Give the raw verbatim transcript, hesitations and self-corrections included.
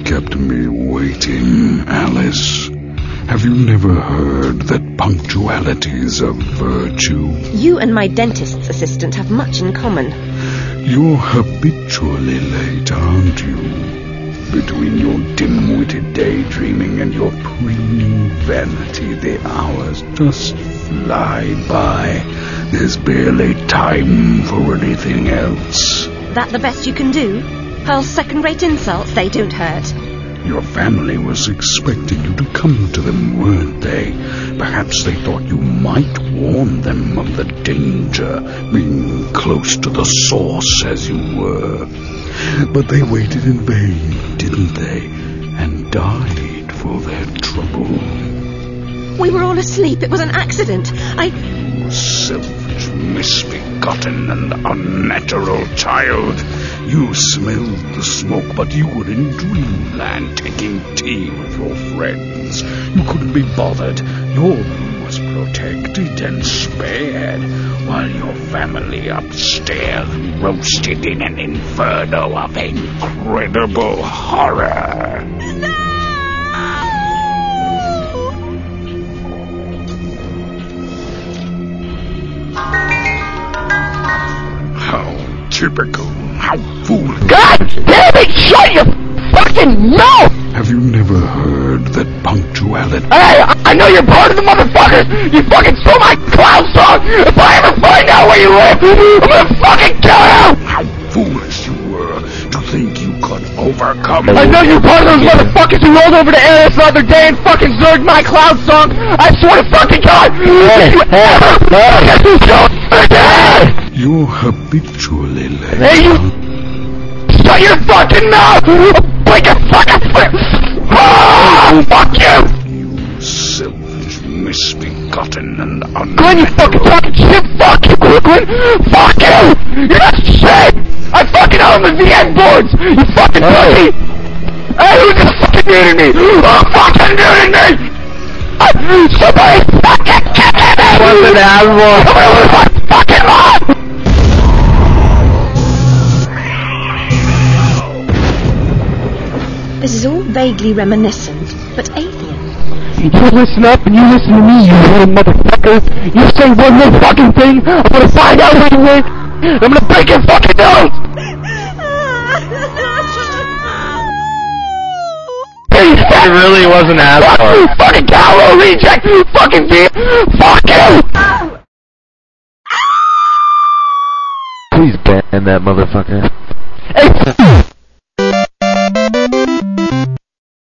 kept me waiting, Alice. Have you never heard that punctuality's a virtue? You and my dentist's assistant have much in common. You're habitually late, aren't you? Between your dim-witted daydreaming and your preening vanity, the hours just fly by. There's barely time for anything else. That the best you can do? Hurl second-rate insults, they don't hurt. Your family was expecting you to come to them, weren't they? Perhaps they thought you might warn them of the danger, being close to the source as you were. But they waited in vain, didn't they? And died for their trouble. We were all asleep. It was an accident. I... You selfish, misbegotten, and unnatural child. You smelled the smoke, but you were in dreamland taking tea with your friends. You couldn't be bothered. Your room was protected and spared, while your family upstairs roasted in an inferno of incredible horror. How typical. How foolish. God damn it! Shut your fucking mouth! Have you never heard that punctuality... Hey, I know you're part of the motherfuckers! You fucking stole my clown song! If I ever find out where you live, I'm gonna fucking kill you! How foolish you were to think you could overcome... I know you're part of those motherfuckers who rolled over to Alice the other day and fucking zerged my clown song! I swear to fucking God! Hey, if you hey, ever hey. You're habitually late. Hey, you... Shut your fucking mouth! Break your fucking foot! Oh, fuck you! You selfish, misbegotten, and unnatural... Glenn, you fucking talking shit! Fuck you, Brooklyn! Fuck you! You're not shit! I fucking own the V N boards! You fucking pussy! Hey, who's gonna fucking muting me? Who's fucking muting me? Uh, somebody fucking kill me! What's an animal? I'm gonna lose my fucking life! This is all vaguely reminiscent, but alien. You listen up and you listen to me, you little motherfucker. You say one more fucking thing, I'm gonna find out where you live, and I'm gonna break your fucking nose! It really was an asshole. Fuck you, fucking Callow reject! Fucking V! Fuck you! Please ban that motherfucker. Hey!